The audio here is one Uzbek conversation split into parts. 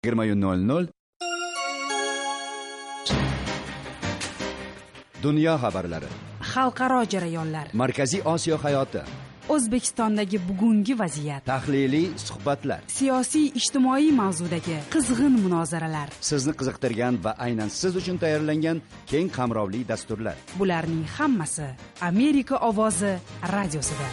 20:00 Dunyo xabarlari, xalqaro jarayonlar, Markaziy Osiyo hayoti, O'zbekistondagi bugungi vaziyat, tahliliy suhbatlar, siyosiy ijtimoiy mavzudagi qizg'in munozaralar, sizni qiziqtirgan va aynan siz uchun tayyorlangan keng qamrovli dasturlar. bularning hammasi Amerika ovozi radiosida.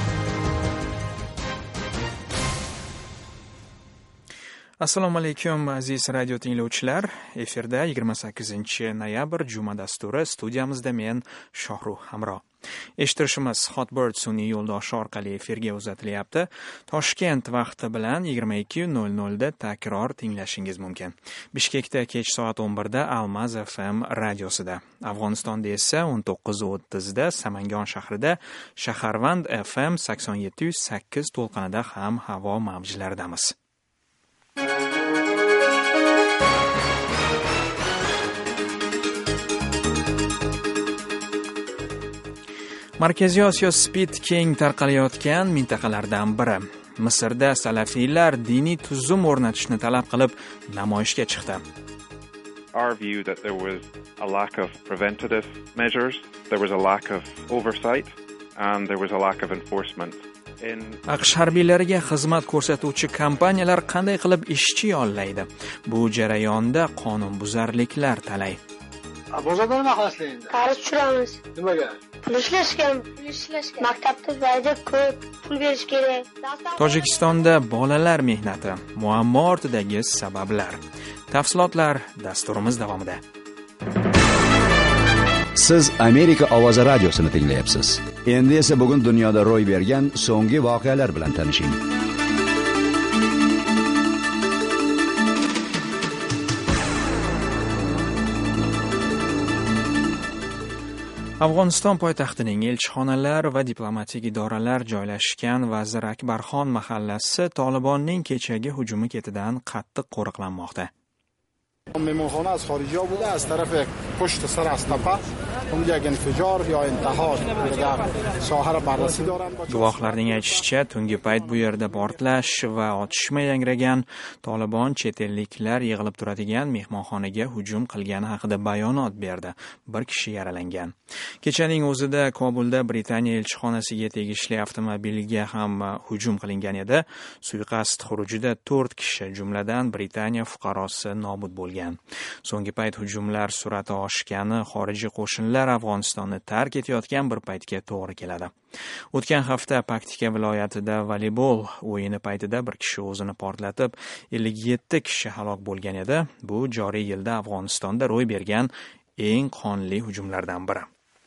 Assalomu alaykum aziz radio tinglovchilar. Efirda 28 noyabr juma dasturi, studiyamizda men Shohruh Hamro. Eshittirishimiz Hotbird sun'iy yo'ldoshi orqali efirga uzatilyapti. Toshkent vaqti bilan 22:00 da takror tinglashingiz mumkin. Bishkekda kech soat 11 da Almaz FM radiosida. Afg'onistonda esa 19:30 da Samangon shahrida Shaharvand FM 87.8 to'lqinida ham havo mavjlaridamiz. Markaziy Osiyo SPID keng tarqalayotgan mintaqalardan biri. Misrda salafiylar diniy tuzum o'rnatishni talab qilib namoyishga chiqdi. Our view that there was a lack of preventative measures, there was a lack of oversight, and there was a lack of enforcement. AQSh harbiylariga xizmat ko'rsatuvchi kompaniyalar qanday qilib ishchi yollaydi? Bu jarayonda qonunbuzarliklar talay. Bozorda nima qilasizlar endi? Qarz tushiramiz. Nimaga? Pul ishlashgan. Maktabda vaziyat ko'p, pul berish kerak. Tojikistonda bolalar mehnati, muammo ortidagi sabablar. Tafsilotlar dasturimiz davomida. Siz Amerika ovozi radiosini tinglayapsiz. Endi esa bugun dunyoda ro'y bergan so'nggi voqealar bilan tanishing. Afg'oniston poytaxtining elchixonalar va diplomatik idoralar joylashgan Vazir Akbarxon mahallasi Tolibonning kechagi hujumi ketidan qattiq qo'riqlanmoqda. مهمانخانه از خارجی‌ها بوده، از طرف پشت سر از تپه اونجا یک انفجار یا انتحار در ساحه را بررسی دارن. Guvohlarning aytishicha, tungi payt bu yerda portlash va otishma yangragan. Tolibon chet elliklar yig'ilib turadigan mehmonxonaga hujum qilgani haqida bayonot berdi. Bir kishi yaralangan. Kechaning o'zida Kobulda Britaniya elchixonasiga tegishli avtomobilga ham hujum qilingan edi. Suiqasd xurujida 4 kishi, jumladan Britaniya fuqarosi nobud bo'lgan. So'nggi payt hujumlar surati oshgani xorijiy qo'shinlar Afg'onistonni tark etayotgan bir paytga to'g'ri keladi. O'tgan hafta Paktika viloyatida voleybol o'yini paytida bir kishi o'zini portlatib, 57 kishi halok bo'lgan edi. Bu joriy yilda Afg'onistonda ro'y bergan eng qonli hujumlardan biri.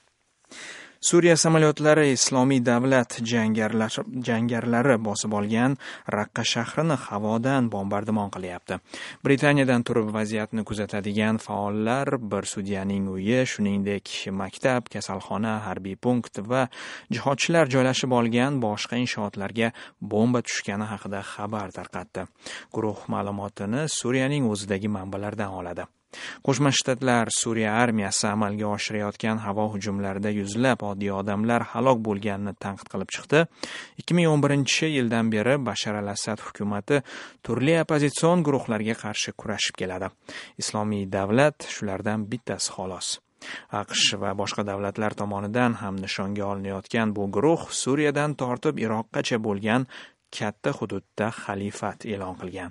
Suriya samolyotlari Islomiy davlat jangarlari bosib olgan Raqqa shahrini havodan bombardimon qilyapti. Britaniyadan turib vaziyatni kuzatadigan faollar bir sudyaning uyi, shuningdek maktab, kasalxona, harbiy punkt va jihodchilar joylashib olgan boshqa inshootlarga bomba tushgani haqida xabar tarqatdi. Guruh ma'lumotini Suriyaning o'zidagi manbalardan oladi. Qo'shma Shtatlar Suriya armiyasi amalga oshirayotgan havo hujumlarida yuzlab oddiy odamlar halok bo'lganini tanqid qilib chiqdi. 2011-yildan beri Bashar al-Assad hukumatı turli oppozitsion guruhlarga qarshi kurashib keladi. Islomiy davlat shulardan bittasi xolos. AQSh va boshqa davlatlar tomonidan ham nishonga olinayotgan bu guruh Suriyadan tortib Iroqgacha bo'lgan katta hududda xalifat e'lon qilgan.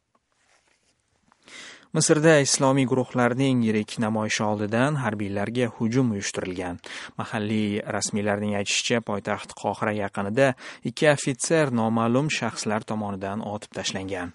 Misrda islomiy guruhlarning yirik namoyishi oldidan harbiylarga hujum uyushtirilgan. Mahalliy rasmiylarning aytishicha, poytaxt Qohira yaqinida 2 ofitser noma'lum shaxslar tomonidan otib tashlangan.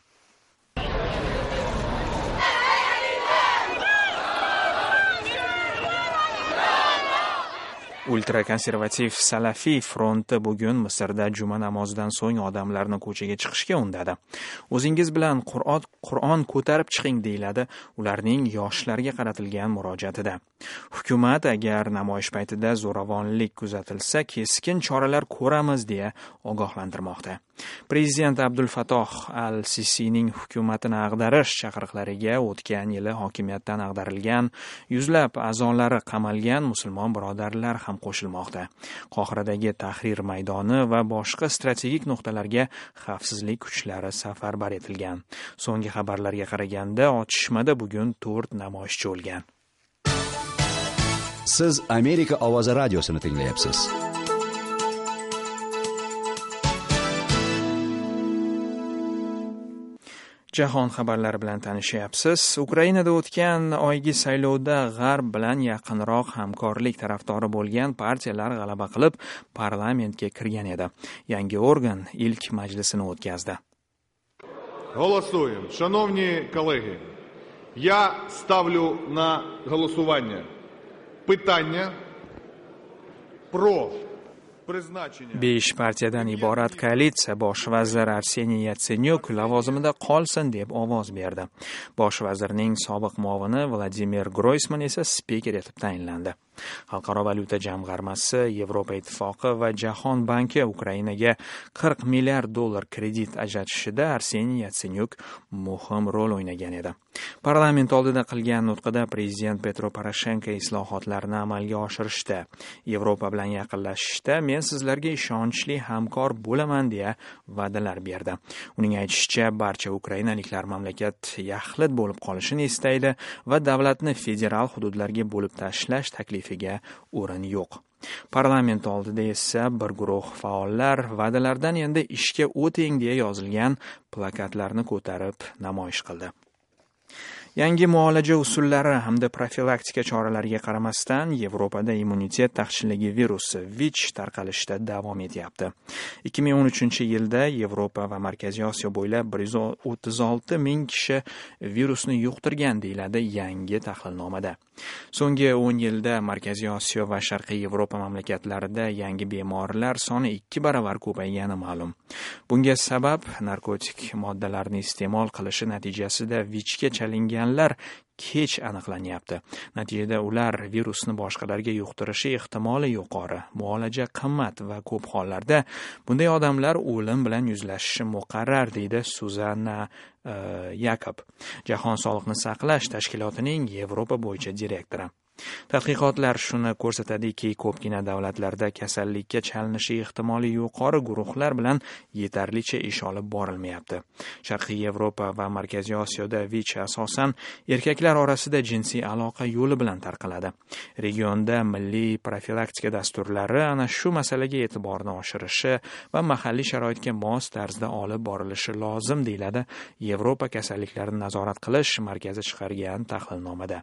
Ultrakonservativ Salafiy fronti bugun Misrda juma namozidan so'ng odamlarni ko'chaga chiqishga undadi. O'zingiz bilan Qur'on ko'tarib chiqing deyiladi ularning yoshlarga qaratilgan murojaatida. Hukumat agar namoyish paytida zo'ravonlik kuzatilsa, keskin choralar ko'ramiz deya ogohlantirmoqda. Prezident Abdulfatoh al-Sisining hukumatini ag'darish chaqiriqlariga o'tgan yili hokimiyatdan ag'darilgan yuzlab a'zolari qamalgan musulmon birodarlar ham qo'shilmoqda. Qohiradagi Tahrir maydoni va boshqa strategik nuqtalarga xavfsizlik kuchlari safarbar etilgan. So'nggi xabarlarga qaraganda otishmada bugun 4 namoyishchi o'lgan. Siz Amerika ovozi radiosini tinglayapsiz. Jahon xabarlari bilan tanishyapsiz. Ukrainada o'tgan oygi saylovda G'arb bilan yaqinroq hamkorlik tarafdori bo'lgan partiyalar g'alaba qilib, parlamentga kirgan edi. Yangi organ ilk majlisini o'tkazdi. Голосуємо. Шановні колеги, я ставлю на голосування питання про 5 partiyadan iborat koalitsiya bosh vazir Arseniy Yatsenyuk lavozimida qolsin deb ovoz berdi. Bosh vazirning sobiq muovini Vladimir Groysman esa spiker etib tayinlandi. Xalqaro valyuta jamg'armasi, Yevropa ittifoqi va Jahon banki Ukrainaga $40 milliard kredit ajratishida Arseniy Yatsenyuk muhim rol o'ynagan edi. Parlament oldida qilgan nutqida prezident Petro Poroshenko islohotlarni amalga oshirishda, Yevropa bilan yaqinlashishda men sizlarga ishonchli hamkor bo'laman deya va'dalar berdi. Uning aytishicha, barcha ukrainaliklar mamlakat yaxlit bo'lib qolishini istaydi va davlatni federal hududlarga bo'lib tashlash taklifiga o'rin yo'q. Parlament oldida esa bir guruh faollar va'dalardan endi ishga o'ting deya yozilgan plakatlarni ko'tarib namoyish qildi. Yangi muolaja usullari hamda profilaktika choralariga qaramasdan Yevropada immunitet taqchilligi virusi VICH tarqalishda davom etyapti. 2013-yilda Yevropa va Markaziy Osiyo bo'ylab 136 ming kishi virusni yuqtirgan deyiladi yangi tahlilnomada. So'nggi 10 yilda Markaziy Osiyo va Sharqiy Yevropa mamlakatlarida yangi bemorlar soni 2 baravar ko'paygani ma'lum. Bunga sabab narkotik moddalarni iste'mol qilishi natijasida VICHga chalinganlar kech aniqlanyapti. Natijada ular virusni boshqalarga yuqtirishi ehtimoli yuqori. Muolaja qimmat va ko'p hollarda bunday odamlar o'lim bilan yuzlashishi muqarrar, deydi Suzanna Yakob, Jahon sog'liqni saqlash tashkilotining Yevropa bo'yicha direktori. Tadqiqotlar shuni ko'rsatadiki, ko'pgina davlatlarda kasallikka chalinishi ehtimoli yuqori guruhlar bilan yetarlicha ish olib borilmayapti. Sharqiy Yevropa va Markaziy Osiyoda VICH asosan erkaklar orasida jinsiy aloqa yo'li bilan tarqaladi. Regionda milliy profilaktika dasturlari ana shu masalaga e'tiborni oshirishi va mahalliy sharoitga mos tarzda olib borilishi lozim, deyiladi Yevropa kasalliklarini nazorat qilish markazi chiqargan tahlilnomada.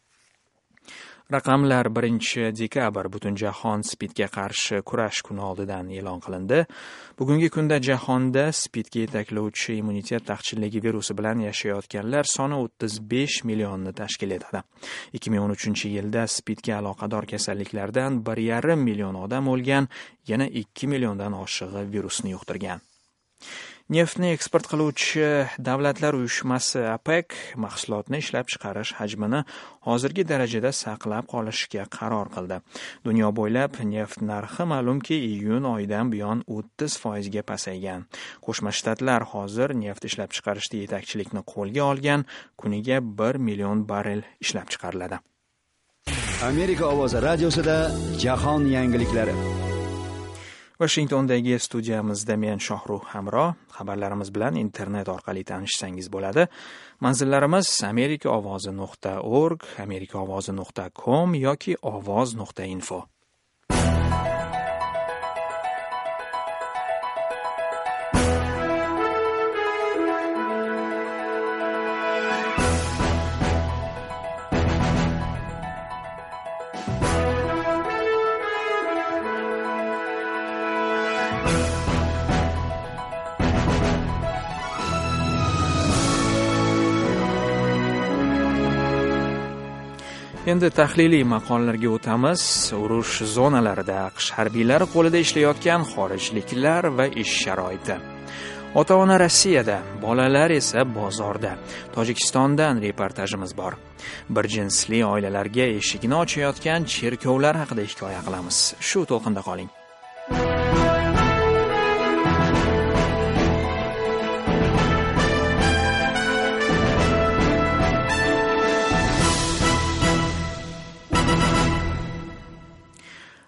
Raqamlar 1-dekabr Butunjahon SPIDga qarshi kurash kuni oldidan e'lon qilindi. Bugungi kunda jahonda SPIDga yetaklovchi immunitet taqchilligi virusi bilan yashayotganlar soni 35 millionni tashkil etadi. 2013-yilda SPIDga aloqador kasalliklardan 1,5 million odam o'lgan, yana 2 milliondan oshig'i virusni yuqtirgan. Neftni eksport qiluvchi davlatlar uyushmasi OPEC mahsulotni ishlab chiqarish hajmini hozirgi darajada saqlab qolishga qaror qildi. Dunyo bo'ylab neft narxi ma'lumki iyun oyidan buyon 30% ga pasaygan. Qo'shma Shtatlar hozir neft ishlab chiqarishda yetakchilikni qo'lga olgan, kuniga 1 million barrel ishlab chiqariladi. Amerika ovozi radiosida jahon yangiliklari. Washingtondagi studiyamizda men Shohruh Hamro. Xabarlarimiz bilan internet orqali tanishsangiz bo'ladi. Manzillarimiz amerikaovozi.org, amerikaovozi.com yoki ovoz.info. Endi tahliliy maqolalarga o'tamiz. Urush zonalarida AQSh harbiylari qo'lida ishlayotgan xorijliklar va ish sharoiti. Ota-ona Rossiyada, bolalar esa bozorda. Tojikistondan reportajimiz bor. Bir jinsli oilalarga eshigini ochayotgan cherkovlar haqida hikoya qilamiz. Shu to'lqinda qoling.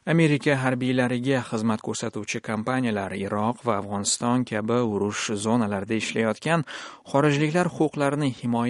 Amerika harbiylariga xizmat ko'rsatuvchi kompaniyalar Iroq va Afg'oniston kabi urush zonalarida ishlayotgan xorijliklar huquqlarini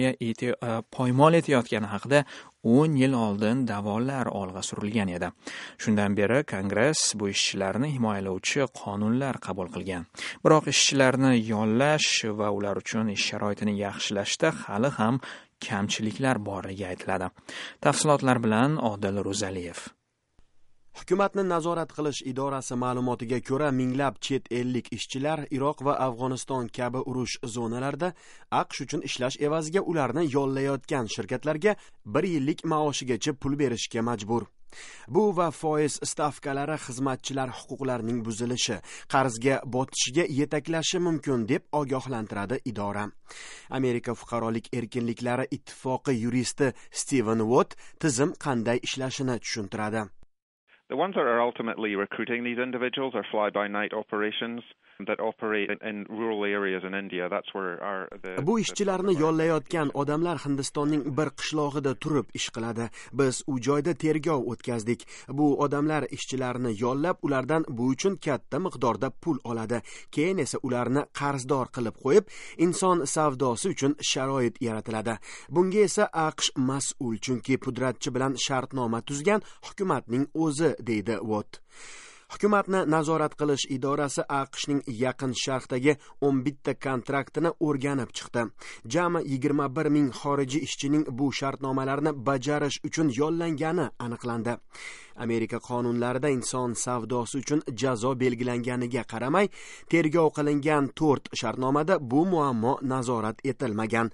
poymol etayotgani haqida 10 yil oldin da'volar olg'a surilgan edi. Shundan beri Kongress bu ishchilarni himoyalovchi qonunlar qabul qilgan. Biroq ishchilarni yollash va ular uchun ish sharoitini yaxshilashda hali ham kamchiliklar borligi aytiladi. Tafsilotlar bilan Odil Ro'zaliyev. Hukumatni nazorat qilish idorasi ma'lumotiga ko'ra, minglab chet ellik ishchilar Iroq va Afg'oniston kabi urush zonalarida AQSh uchun ishlash evaziga ularni yollayotgan shirkatlarga 1 yillik maoshigacha pul berishga majbur. Bu va foiz stavkalari xizmatchilar huquqlarining buzilishi, qarzga botishiga yetaklashi mumkin deb ogohlantiradi idora. Amerika fuqarolik erkinliklari ittifoqi yuristi Steven Watt tizim qanday ishlashini tushuntiradi. The ones that are ultimately recruiting these individuals are fly-by-night operations that operate in rural areas in India. That's where Bu ishchilarni yollayotgan odamlar Hindistonning bir qishlog'ida turib ish qiladi. Biz u joyda tergov o'tkazdik. Bu odamlar ishchilarni yollab, ulardan bu uchun katta miqdorda pul oladi. Keyin esa ularni qarzdor qilib qo'yib, inson savdosi uchun sharoit yaratiladi. Bunga esa AQSh mas'ul, chunki pudratchi bilan shartnoma tuzgan hukumatning o'zi, deydi Watt. Hukumatni nazorat qilish idorasi AQShning yaqin sharqdagi 11 ta kontraktini o'rganib chiqdi. Jami 21 ming xorijiy ishchining bu shartnomalarni bajarish uchun yollangani aniqlandi. Amerika qonunlarida inson savdosi uchun jazo belgilanganiga qaramay, tergov qilingan 4 shartnomada bu muammo nazorat etilmagan.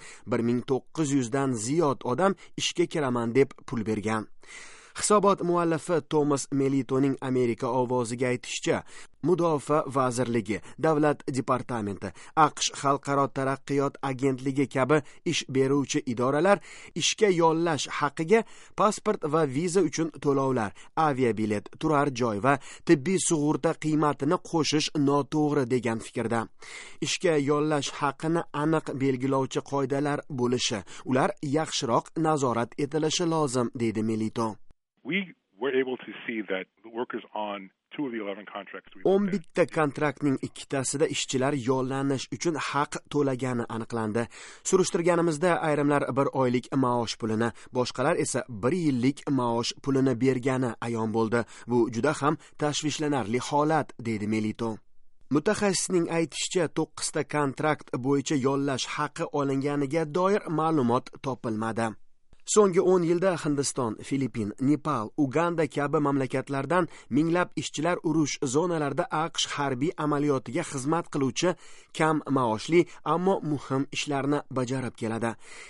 1900 dan ziyod odam ishga kiraman deb pul bergan. Hisobot muallifi Thomas Melitoning Amerika ovoziga aytishicha, Mudofaa vazirligi, davlat departamenti, AQSh xalqaro taraqqiyot agentligi kabi ish beruvchi idoralar ishga yollash haqiga pasport va viza uchun to'lovlar, aviabilet, turar joy va tibbiy sug'urta qiymatini qo'shish noto'g'ri degan fikrda. Ishga yollash haqini aniq belgilovchi qoidalar bo'lishi, ular yaxshiroq nazorat etilishi lozim, deydi Melito. We were able to see that the workers on 2 of the 11 contracts we 11 ta kontraktning 2 tasida ishchilar yollanish uchun haq to'lagani aniqlandi. Surishtirganimizda ayrimlar 1 oylik maosh pulini, boshqalar esa 1 yillik maosh pulini bergani ayon bo'ldi. Bu juda ham tashvishlanarli holat, deydi Melito. Mutaxassisning aytishicha, 9 ta kontrakt bo'yicha yollash haqqi olinganiga doir ma'lumot topilmadi. So'nggi 10 yilda Hindiston, Filippin, Nepal, Uganda kabi mamlakatlardan minglab ishchilar urush zonalarida AQSh harbiy amaliyotiga xizmat qiluvchi kam maoshli, ammo muhim ishlarni bajarib keladi.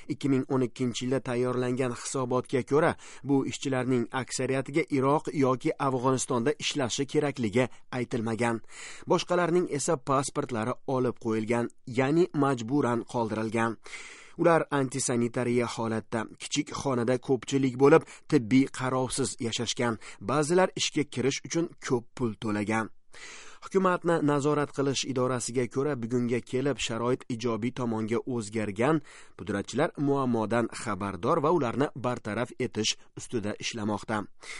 2012-yilda tayyorlangan hisobotga ko'ra, bu ishchilarning aksariyatiga Iroq yoki Afg'onistonda ishlashi kerakligi aytilmagan. Boshqalarning esa pasportlari olib qo'yilgan, ya'ni majburan qoldirilgan. Ular antisanitariya holatda, kichik xonada ko'pchilik bo'lib, tibbiy qarovsiz yashashgan. Ba'zilar ishga kirish uchun ko'p pul to'lagan. Hukumatni nazorat qilish idorasiga ko'ra, bugunga kelib sharoit ijobiy tomonga o'zgargan. Pudratchilar muammodan xabardor va ularni bartaraf etish ustida ishlamoqda.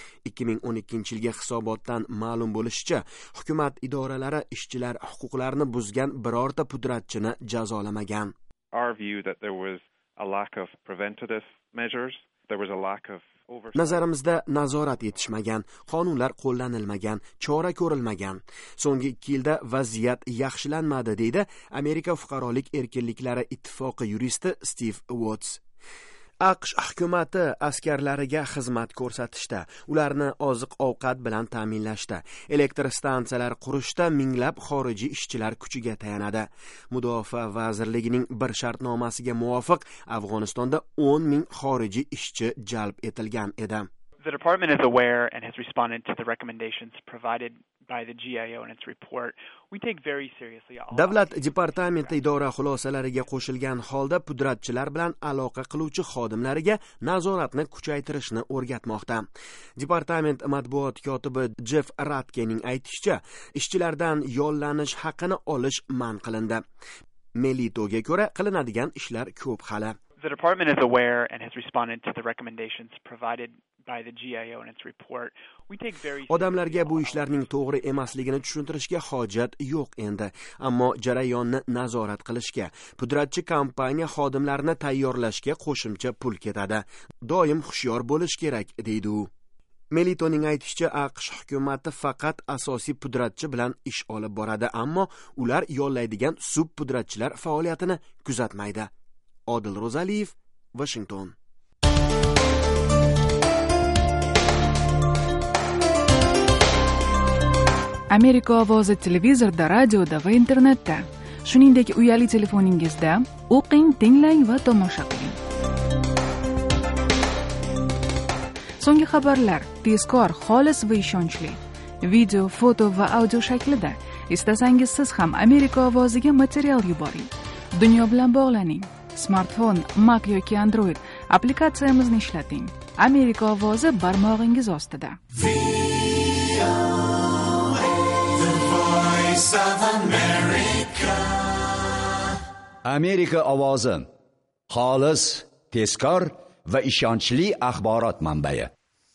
2012-yilga hisobotdan ma'lum bo'lishicha, hukumat idoralari ishchilar huquqlarini buzgan birorta pudratchini jazolamagan. Our view that there was a lack of preventative measures, there was a lack of oversight. Nazarimizda nazorat etishmagan, qonunlar qo'llanilmagan, chora ko'rilmagan. So'nggi 2 yilda vaziyat yaxshilanmadi, deydi Amerika fuqarolik erkinliklari ittifoqi yuristi Steve Watts. AQSh hukumati askarlariga xizmat ko'rsatishda, ularni oziq-ovqat bilan ta'minlashda, elektr stansiyalar qurishda minglab xorijiy ishchilar kuchiga tayanadi. Mudofaa vazirligining bir shartnomasiga muvofiq Afg'onistonda 10 ming xorijiy ishchi jalb etilgan edi. The department is aware and has responded to the recommendations provided by the GAO in its report. We take very seriously all Davlat departamenti idora xulosalariga qo'shilgan holda pudratchilar bilan aloqa qiluvchi xodimlariga nazoratni kuchaytirishni o'rgatmoqda. Departament matbuot kotibi Jeff Ratkening aytishicha, ishchilardan yollanish haqqini olish man qilindi. Melitoga ko'ra qilinadigan ishlar ko'p hali. The department is aware and has responded to the recommendations provided by the GAO in its report. We take very Odamlarga bu ishlarning to'g'ri emasligini tushuntirishga hojat yo'q endi, ammo jarayonni nazorat qilishga, pudratchi kompaniya xodimlarini tayyorlashga qo'shimcha pul ketadi. Doim hushyor bo'lish kerak, deydi u. Melitoning aytishicha, AQSh hukumati faqat asosiy pudratchi bilan ish olib boradi, ammo ular yollaydigan subpudratchilar faoliyatini kuzatmaydi. Odil Ro'zaliyev, Washington. Amerika ovozi televizorda, radioda va internetda, shuningdek uyali telefoningizda o'qing, tinglang va tomosha qiling. So'nggi xabarlar tezkor, xolis va ishonchli. Video, foto va audio shaklida. Istasangiz siz ham Amerika ovoziga material yuboring. Dunyo bilan bog'laning. Smartfon, Mac yoki Android applikatsiyamizni ishlating. Amerika ovozi barmog'ingiz ostida. Amerika ovozi xolis, tezkor va ishonchli axborot manbai.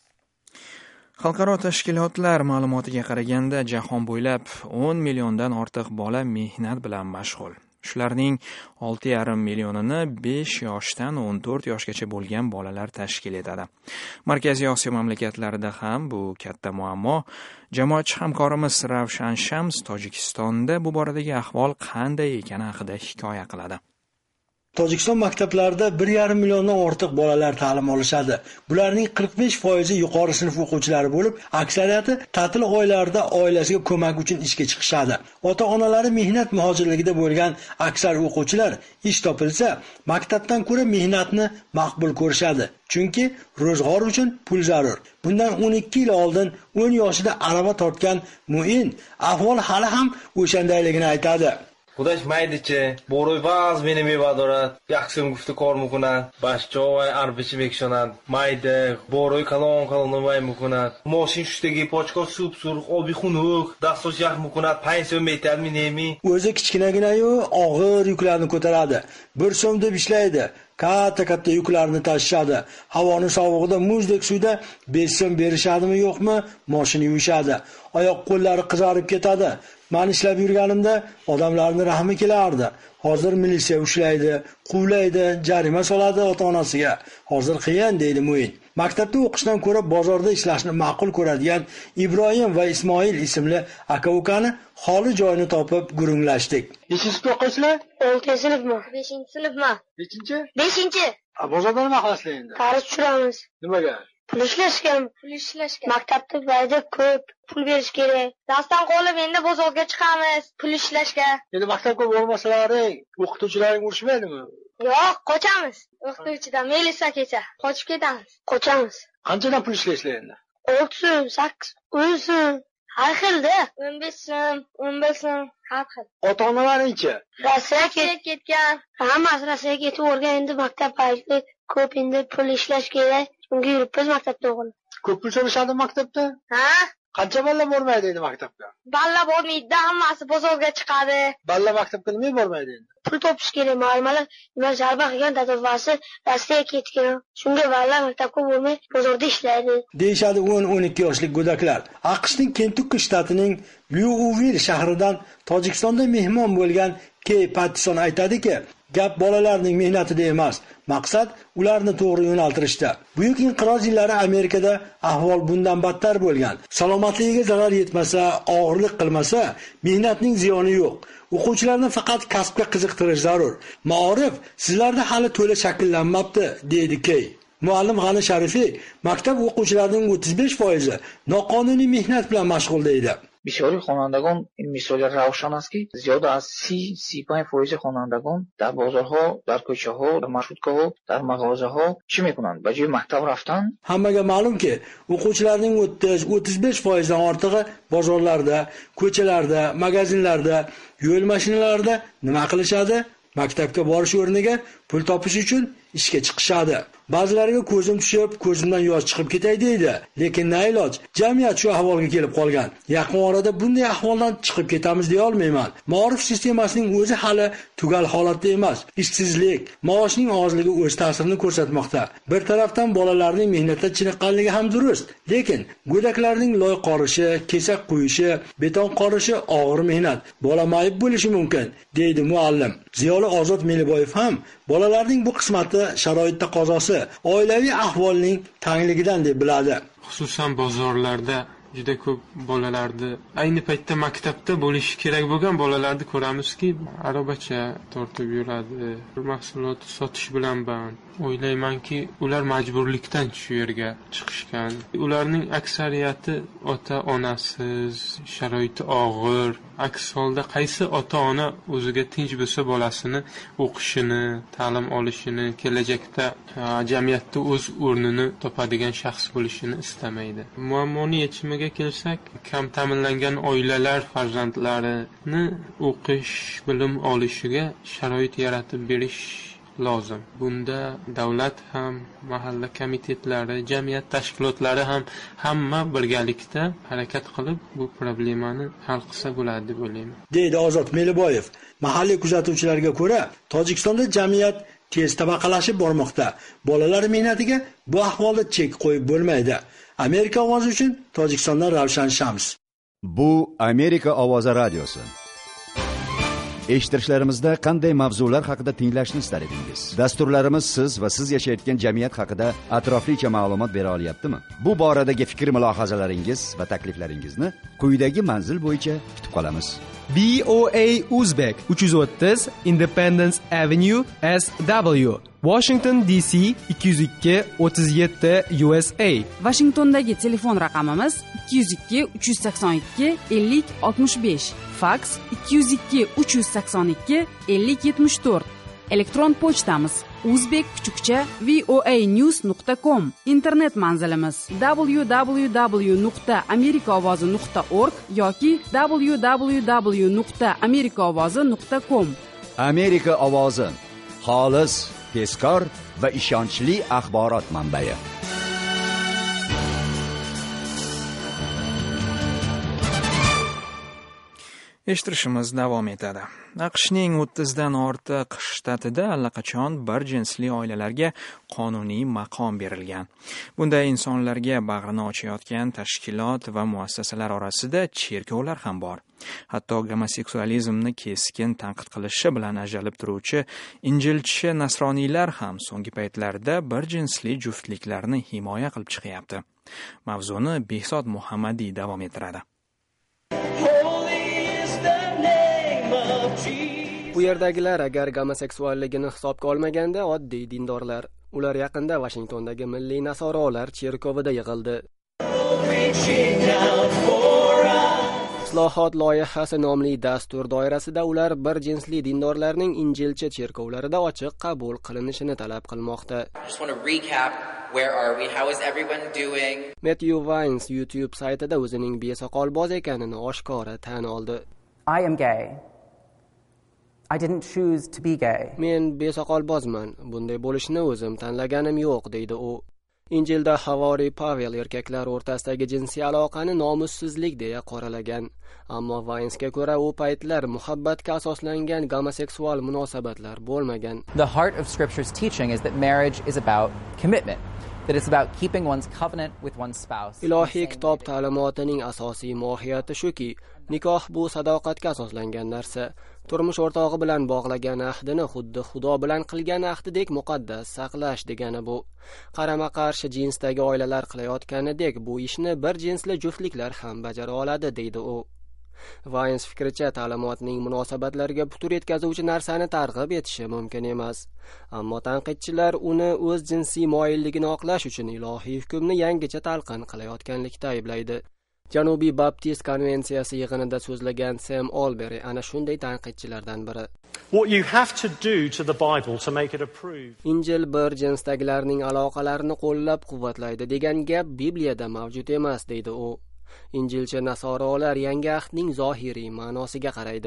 Xalqaro tashkilotlar ma'lumotiga qaraganda jahon bo'ylab 10 milliondan ortiq bola mehnat bilan mashg'ul. Shularning 6,5 millionini 5 yoshdan 14 yoshgacha bo'lgan bolalar tashkil etadi. Markaziy Osiyo mamlakatlarida ham bu katta muammo. Jamoatchi hamkorimiz Ravshan Shams Tojikistonda bu boradagi ahvol qanday ekani haqida hikoya qiladi. Tojikiston maktablarida 1,5 milliondan ortiq bolalar ta'lim olishadi. Bularning 45% yuqori sinf o'quvchilari bo'lib, aksariyati ta'til oylarida oilasiga ko'mak uchun ishga chiqishadi. Ota-onalari mehnat muhojirligida bo'lgan aksar o'quvchilar ish topilsa, maktabdan ko'ra mehnatni maqbul ko'rishadi. Chunki ro'zg'or uchun pul zarur. Bundan 12 yil oldin 10 yoshida arava tortgan Muin ahvol hali ham o'shandayligini aytadi. خودش مایدیچه بروی باز بینی میبادارد یکسیم گفته کار میکند بچه های عربیچی میکشند مایده بروی کلان نمای میکند ماشین شدگی پاچکا سوب سرخ آبی خونوک دستاش یخ میکند 5 so'm metal minemi o'zi kichkinagina-yu og'ir yuklarni ko'taradi. 1 so'm deb ishlaydi. Katta yuklarni tashishadi. Havoning sovug'ida muzdek suvda 5 so'm berishadimi yo'qmi, mashina yuvishadi. Oyoq qo'llari qizarib ketadi. Men ishlab yurganimda odamlarning rahmi kelardi. Hozir militsiya ushlaydi, quvlaydi, jarima soladi ota-onasiga. Hozir qiyin, deydi Muin. Maktabda o'qishdan ko'ra bozorda ishlashni ma'qul ko'radigan Ibrohim va Ismoil ismli aka-ukani xoli joyini topib gurunglashdik. Nechinchi sinfda o'qiysizlar? 6-sinfmi? 5-sinfmi? Nechinchi? 5-chi. Bozorda nima qilasizlar endi? Qarz tushiramiz. Nimaga? Pul ishlashga. Maktabda bayda ko'p pul berish kerak. Darsdan qolib endi bozorga chiqamiz, pul ishlashga. Endi maktabga bormasalaring, o'qituvchilaring urishmaydimi? Yo'q, qochamiz. O'qituvchidan militsiya kelsa, qochib ketamiz. Qochamiz. Qanchadan pul ishlaysizlar endi? 6 so'm, 8, 10 so'm. Har xilda. 15 so'm, 15 so'm, har xil. Ota-onalaringchi? Rossiyaga ketgan. Hammasi Rossiyaga ketib o'rgan, endi maktab paytida ko'p endi pul ishlash kerak. Unga yuribmiz maktabda o'g'il. Ko'p pul so'rashadi maktabda? Ha? Qancha balla bormaydi endi maktabga? Balla bormaydi, hammasi bozorga chiqadi. Balla maktabga nima bormaydi endi? Pul topish kerak, ma'lumotlar nima zarba qilgan dadavasi Rossiyaga ketgan. Shunga balla maktabga bormay bozorda ishlaydi. Deyshadi 10-12 yoshlik go'daklar. AQShning Kentukki shtatining Louisville shahridan Tojikistonda mehmon bo'lgan Key Pattison aytadiki, gap bolalarning mehnatida emas, maqsad ularni to'g'ri yo'naltirishda. Buyuk inqiroz yillari Amerikada ahvol bundan battar bo'lgan. Salomatligiga zarar yetmasa, og'irlik qilmasa, mehnatning ziyoni yo'q. O'quvchilarni faqat kasbga qiziqtirish zarur. Ma'orif sizlarda hali to'la shakllanmabdi, deydi Key. Muallim G'ani Sharifiy maktab o'quvchilarining 35% noqonuniy mehnat bilan mashg'ul deydi. بسیاری خوانندگان این مثال روشن است که زیاد از 30-35% خوانندگان در بازارها، در کوچه‌ها، در مارشروتکاها، در مغازه‌ها چی میکنند؟ به جای مکتب رفتن. Hammaga ma'lumki, o'quvchilarning 30-35% dan ortig'i bozorlarda, ko'chalarda, magazinlarda, yo'l mashinalarida nima qilishadi? Maktabga borish o'rniga pul topish uchun ishga chiqishadi. Ba'zilariga ko'zim tushib, ko'zimdan yosh chiqib ketay deydi, lekin na iloj, jamiyat shu ahvolga kelib qolgan. Yaqin orada bunday ahvoldan chiqib ketamiz deya olmayman. Ma'rif sistemasining o'zi hali tugal holatda emas. Ishsizlik, maoshning ozligi o'z ta'sirini ko'rsatmoqda. Bir tarafdan bolalarning mehnatda chiniqqanligi ham durust, lekin go'daklarning loy qorishi, kesak quyishi, beton qorishi og'ir mehnat. Bola mayib bo'lishi mumkin, deydi muallim. Ziyoli Ozod Meliboyev ham bolalarning bu qismati sharoitda qazosi, oilaviy ahvolning tangligidan deb biladi. Xususan bozorlarda juda ko'p bolalarni ayni paytda maktabda bo'lishi kerak bo'lgan bolalarni ko'ramizki, arobacha tortib yuradi, mahsulot sotish bilan band. O'ylaymanki, ular majburlikdan shu yerga chiqishgan. Ularning aksariyati ota-onasiz, sharoiti og'ir. Aks holda qaysi ota-ona o'ziga tinch bo'lsa bolasini o'qishini, ta'lim olishini, kelajakda jamiyatda o'z o'rnini topadigan shaxs bo'lishini istamaydi. Muammoning yechimiga kelsak, kam ta'minlangan oilalar farzandlarini o'qish, bilim olishiga sharoit yaratib berish lozim. Bunda davlat ham, mahalla komitetlari, jamiyat tashkilotlari ham hamma birgalikda harakat qilib bu problemani hal qilsa bo'ladi deb o'ylayman. Deydi Ozod Meliboyev. Mahalliy kuzatuvchilarga ko'ra, Tojikistonda jamiyat tez tabaqalashib bormoqda. Bolalar mehnatiga bu ahvolda chek qo'yib bo'lmaydi. Amerika ovozi uchun Tojikistondan Ravshan Shams. Bu Amerika ovozi radiosi. Eshittirishlarimizda qanday mavzular haqida tinglashni istar edingiz? Dasturlarimiz siz va siz yashayotgan jamiyat haqida atroflicha ma'lumot bera olyaptimi? Bu boradagi fikr-mulohazalaringiz va takliflaringizni quyidagi manzil bo'yicha kutib qolamiz. BOA Uzbek 330 Independence Avenue SW Washington DC 202 37 USA. Washingtondagi telefon raqamimiz 202 382 50 65. Fax 202 382 50 74. Elektron pochtamiz uzbek_voanews.com. Internet manzilimiz www.amerikaovozi.org yoki www.amerikaovozi.com. Amerika ovozi, xolis, tezkor va ishonchli axborot manbai. Eshittirishimiz davom etadi. AQShning 30 dan ortiq shtatida allaqachon bir jinsli oilalarga qonuniy maqom berilgan. Bunday insonlarga bag'rini ochayotgan tashkilot va muassasalar orasida cherkovlar ham bor. Hatto gomoseksualizmni keskin tanqid qilishi bilan ajralib turuvchi injilchi nasroniylar ham so'nggi paytlarda bir jinsli juftliklarni himoya qilib chiqyapti. Mavzuni Behzod Muhammadiy davom ettiradi. Bu yerdagilar agar gomoseksualligini hisobga olmaganda oddiy dindorlar. Ular yaqinda Washingtondagi Milliy Nasorolar cherkovida yig'ildi. Islohot loyihasi nomli dastur doirasida ular bir jinsli dindorlarning injilchi cherkovlarida ochiq qabul qilinishini talab qilmoqda. Matthew Vines YouTube saytida o'zining besoqolboz ekanini oshkora tan oldi. I am gay. I didn't choose to be gay. Men besoqolbozman. Bunday bo'lishni o'zim tanlaganim yo'q, deydi u. Injilda Havoriy Pavel erkaklar o'rtasidagi jinsiy aloqani nomussizlik deya qoralagan. Ammo Vinesga ko'ra u paytlar muhabbatga asoslangan gomoseksual munosabatlar bo'lmagan. The heart of Scripture's teaching is that marriage is about commitment. That it's about keeping one's covenant with one's spouse. Ilohiy kitob ta'limotining asosiy mohiyati shuki, nikoh bu sadoqatga asoslangan narsa. Turmush o'rtog'i bilan bog'lagan ahdini xuddi Xudo bilan qilgan ahdidek muqaddas saqlash degani bu. Qarama-qarshi jinsdagi oilalar qilayotganidek bu ishni bir jinsli juftliklar ham bajara oladi, deydi u. Vines fikricha ta'limotning munosabatlarga putur yetkazuvchi narsani targ'ib etishi mumkin emas. Ammo tanqidchilar uni o'z jinsiy moyilligini oqlash uchun ilohiy hukmni yangicha talqin qilayotganlikda ayblaydi. Janubiy Baptist konvensiyasi yig'inida so'zlagan Sam Olberry ana shunday tanqidchilardan biri. What you have to do to the Bible to make it approved. Injil bir jinsdagilarning aloqalarini qo'llab-quvvatlaydi degan gap Bibliyada mavjud emas, deydi u. Injilchi nasorolar yangi ahdning zohiriy ma'nosiga qaraydi.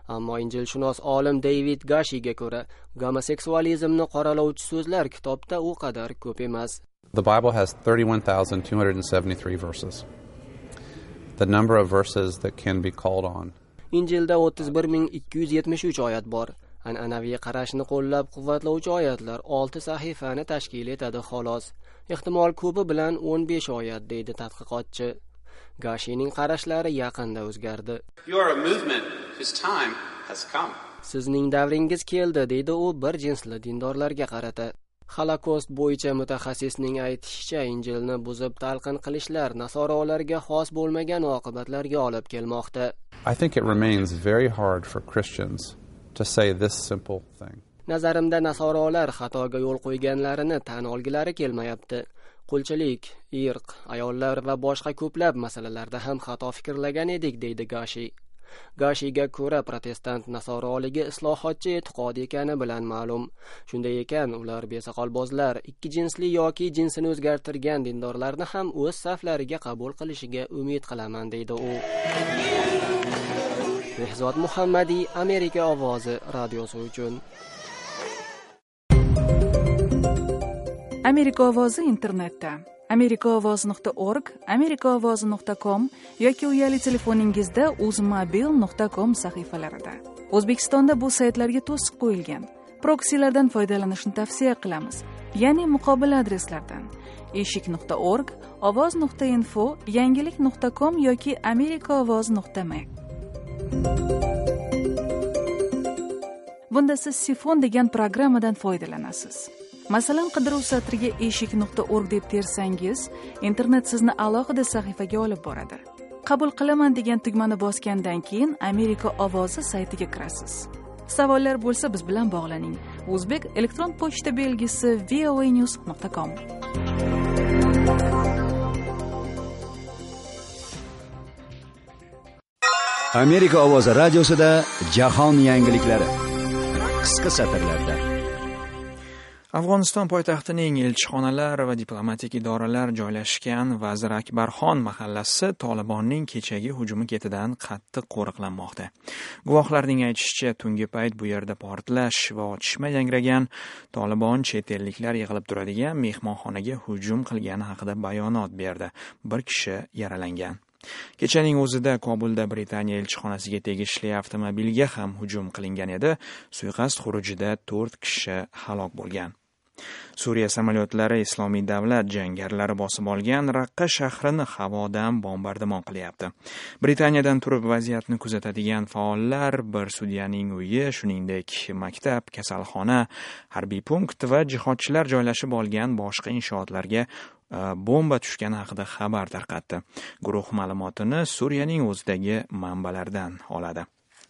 Ammo injilshunos olim David Gashiga ko'ra, gomoseksualizmni qoralovchi so'zlar kitobda u qadar ko'p emas. The Bible has 31,273 verses. The number of verses that can be called on. Injilda 31273 oyat bor. An'anaviy qarashni qo'llab-quvvatlovchi oyatlar 6 sahifani tashkil etadi xolos. Ehtimol ko'pi bilan 15 oyat deydi tadqiqotchi. Gashining qarashlari yaqinda o'zgardi. You are a movement whose time has come. Sizning davringiz keldi, deydi u bir jinsli dindorlarga qarata. Holokost bo'yicha mutaxassisning aytishicha, Injilni buzib talqin qilishlar nasorolarga xos bo'lmagan oqibatlarga olib kelmoqda. I think it remains very hard for Christians to say this simple thing. Nazarimda nasorolar xatoga yo'l qo'yganlarini tan olgilari kelmayapti. Qulchilik, irq, ayollar va boshqa ko'plab masalalarda ham xato fikrlagan edik, deydi Gashi. Gashiga ko'ra protestant nasoroligi islohotchi e'tiqod ekani bilan ma'lum. Shunday ekan, ular besoqolbozlar, ikki jinsli yoki jinsini o'zgartirgan dindorlarni ham o'z saflariga qabul qilishiga umid qilaman, deydi u. Behzod Muhammadiy, Amerika ovozi radiosi uchun. Amerika ovozi internetda amerikaovoz.org, amerikaovozi.com yoki uyali telefoningizda uzmobil.com sahifalarida. O'zbekistonda bu saytlarga to'siq qo'yilgan. Proksilardan foydalanishni tavsiya qilamiz, ya'ni muqobil adreslardan: eshik.org, ovoz.info, yangilik.com yoki amerikaovoz.me. Bunda siz Sifon degan programmadan foydalanasiz. Masalan, qidiruv satriga eshik.org deb tersangiz, internet sizni alohida sahifaga olib boradi. Qabul qilaman degan tugmani bosgandan keyin Amerika ovozi saytiga kirasiz. Savollar bo'lsa biz bilan bog'laning. O'zbek elektron pochta belgisi voanews.com. Amerika ovozi radiosida jahon yangiliklari qisqa satrlarda. Afg'oniston poytaxtining elchixonalar va diplomatik idoralar joylashgan Vazir Akbarxon mahallasi Tolibonning kechagi hujumi ketidan qattiq qo'riqlanmoqda. Guvohlarning aytishicha, tungi payt bu yerda portlash va otishma yangragan. Tolibon chet elliklar yig'ilib turadigan mehmonxonaga hujum qilgani haqida bayonot berdi. Bir kishi yaralangan. Kechaning o'zida Kobulda Britaniya elchixonasiga tegishli avtomobilga ham hujum qilingan edi. Suiqasd xurujida 4 kishi halok bo'lgan. Suriya samolyotlari Islomiy davlat jangarilar bosib olgan Raqqa shahrini havodan bombardimon qilyapti. Britaniyadan turib vaziyatni kuzatadigan faollar bir sudyaning uyi, shuningdek maktab, kasalxona, harbiy punkt va jihodchilar joylashib olgan boshqa inshootlarga bomba tushgani haqida xabar tarqatdi. Guruh ma'lumotini Suriyaning o'zidagi manbalardan oladi.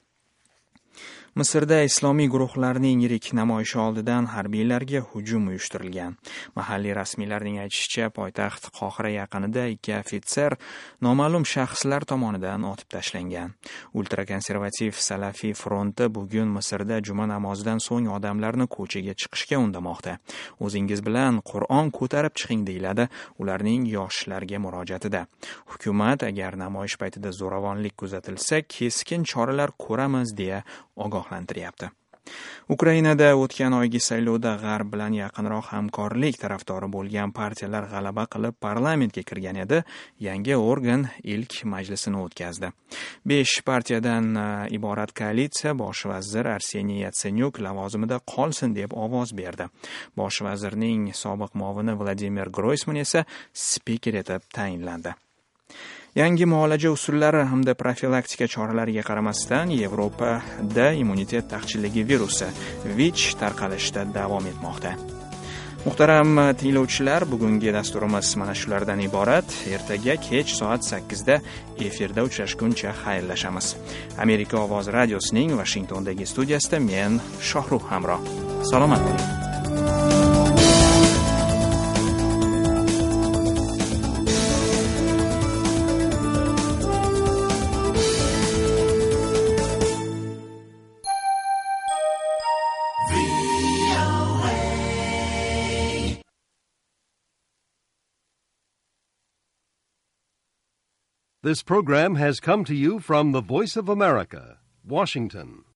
Misrda islomiy guruhlarning yirik namoyishi oldidan harbiylarga hujum uyushtirilgan. Mahalliy rasmiylarning aytishicha, poytaxt Qohira yaqinida 2 ofitser noma'lum shaxslar tomonidan otib tashlangan. Ultrakonservativ Salafiy fronti bugun Misrda juma namozidan so'ng odamlarni ko'chaga chiqishga undamoqda. O'zingiz bilan Qur'on ko'tarib chiqing deyiladi ularning yoshlarga murojaatida. Hukumat agar namoyish paytida zo'ravonlik kuzatilsa, keskin choralar ko'ramiz deya ogohlantiryapti. Ukrainada o'tgan oygi saylovda G'arb bilan yaqinroq hamkorlik tarafdori bo'lgan partiyalar g'alaba qilib parlamentga kirgan edi. Yangi organ ilk majlisini o'tkazdi. 5 partiyadan iborat koalitsiya bosh vazir Arseniy Yatsenyuk lavozimida qolsin deb ovoz berdi. Bosh vazirning sobiq muovini Vladimir Groysman esa spiker etib tayinlandi. Yangi muolaja usullari hamda profilaktika choralariga qaramasdan Yevropada immunitet taqchilligi virusi VICH tarqalishda davom etmoqda. Muhtaram tinglovchilar, bugungi dasturimiz mana shulardan iborat. Ertaga kech soat 8 da efirda uchrashguncha xayrlashamiz. Amerika ovozi radiosining Washingtondagi studiyasida men Shohruh Hamroh. Salomat bo'ling. This program has come to you from the Voice of America, Washington.